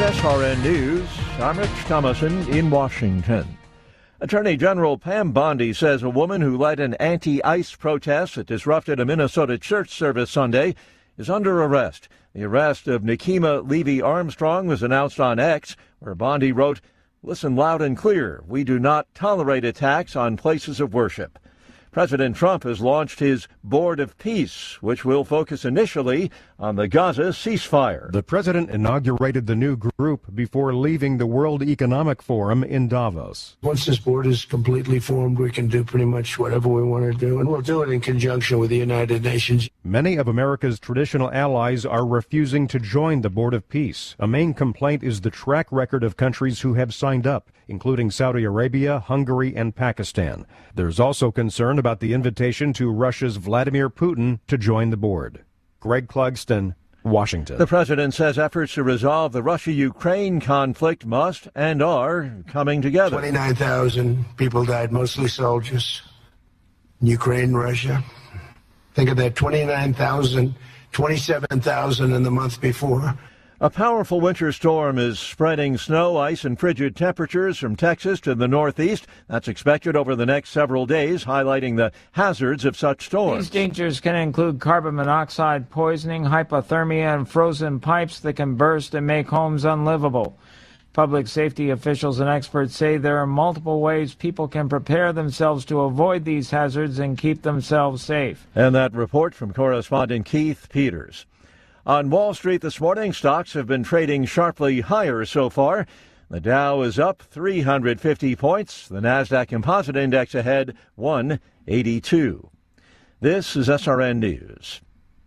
SRN News, I'm Rich Thomason in Washington. Attorney General Pam Bondi says a woman who led an anti-ICE protest that disrupted a Minnesota church service Sunday is under arrest. The arrest of Nikema Levy Armstrong was announced on X, where Bondi wrote, "Listen loud and clear. We do not tolerate attacks on places of worship." President Trump has launched his Board of Peace, which will focus initially on the Gaza ceasefire. The president inaugurated the new group before leaving the World Economic Forum in Davos. Once this board is completely formed, we can do pretty much whatever we want to do, and we'll do it in conjunction with the United Nations. Many of America's traditional allies are refusing to join the Board of Peace. A main complaint is the track record of countries who have signed up, including Saudi Arabia, Hungary, and Pakistan. There's also concern about the invitation to Russia's Vladimir Putin to join the board. Greg Clugston, Washington. The president says efforts to resolve the Russia-Ukraine conflict must and are coming together. 29,000 people died, mostly soldiers. Ukraine, Russia. Think of that, 29,000, 27,000 in the month before. A powerful winter storm is spreading snow, ice, and frigid temperatures from Texas to the Northeast. That's expected over the next several days, highlighting the hazards of such storms. These dangers can include carbon monoxide poisoning, hypothermia, and frozen pipes that can burst and make homes unlivable. Public safety officials and experts say there are multiple ways people can prepare themselves to avoid these hazards and keep themselves safe. And that report from correspondent Keith Peters. On Wall Street this morning, stocks have been trading sharply higher so far. The Dow is up 350 points. The Nasdaq Composite Index ahead 182. This is SRN News.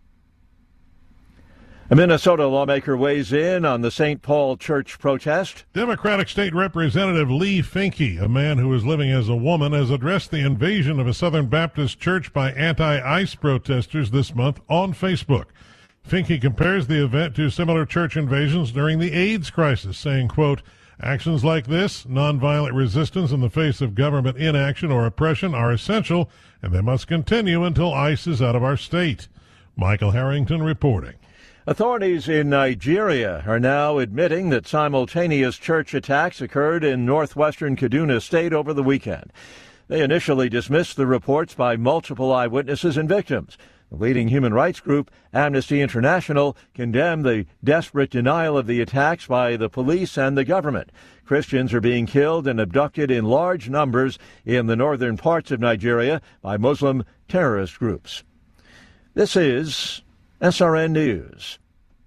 A Minnesota lawmaker weighs in on the St. Paul church protest. Democratic State Representative Lee Finke, a man who is living as a woman, has addressed the invasion of a Southern Baptist church by anti-ICE protesters this month on Facebook. Finke compares the event to similar church invasions during the AIDS crisis, saying, quote, "Actions like this, nonviolent resistance in the face of government inaction or oppression, are essential, and they must continue until ICE is out of our state." Michael Harrington reporting. Authorities in Nigeria are now admitting that simultaneous church attacks occurred in northwestern Kaduna State over the weekend. They initially dismissed the reports by multiple eyewitnesses and victims. The leading human rights group, Amnesty International, condemned the desperate denial of the attacks by the police and the government. Christians are being killed and abducted in large numbers in the northern parts of Nigeria by Muslim terrorist groups. This is SRN News.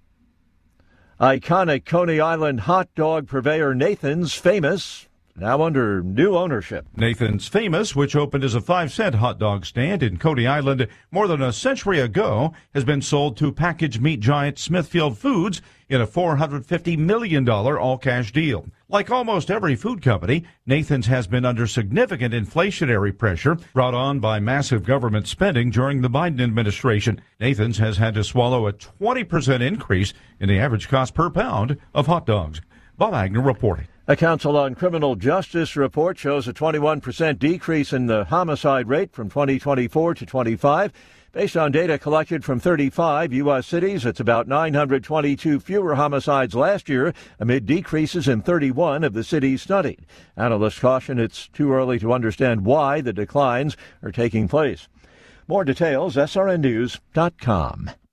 Iconic Coney Island hot dog purveyor Nathan's Famous, now under new ownership. Nathan's Famous, which opened as a 5-cent hot dog stand in Coney Island more than a century ago, has been sold to packaged meat giant Smithfield Foods in a $450 million all-cash deal. Like almost every food company, Nathan's has been under significant inflationary pressure brought on by massive government spending during the Biden administration. Nathan's has had to swallow a 20% increase in the average cost per pound of hot dogs. Bob Agnew reporting. A Council on Criminal Justice report shows a 21% decrease in the homicide rate from 2024 to 25. Based on data collected from 35 U.S. cities, it's about 922 fewer homicides last year, amid decreases in 31 of the cities studied. Analysts caution it's too early to understand why the declines are taking place. More details, srnnews.com.